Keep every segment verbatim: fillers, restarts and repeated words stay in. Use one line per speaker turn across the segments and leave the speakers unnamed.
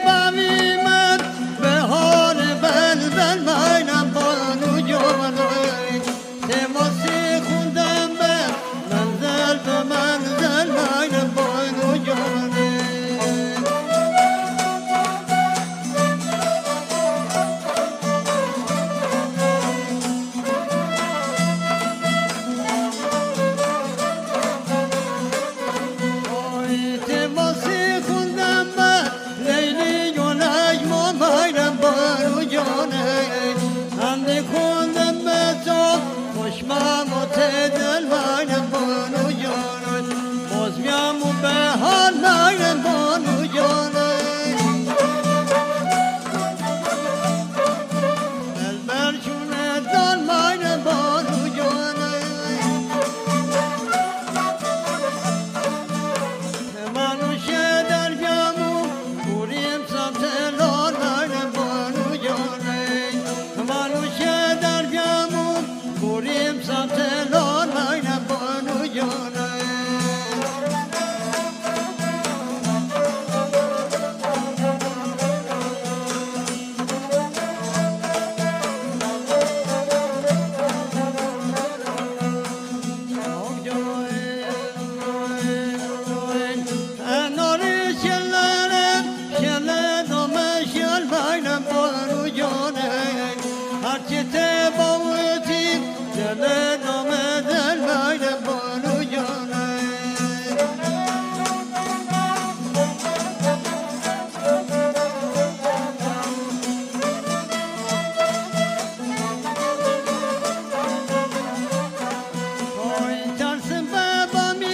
ببینم بهار بلبل منم بانو جانم تماسی خوندم به منزل به منزل منم بانو جانم دل من بانو جانم باز میام و به حال من بانو جانم بلبل چونه دان من بانو جانم منو شه در بیامو بوریم سمت لال من بانو جانم منو شه در بیامو بوریم سمت لال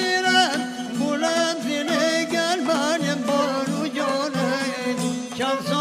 Johnson.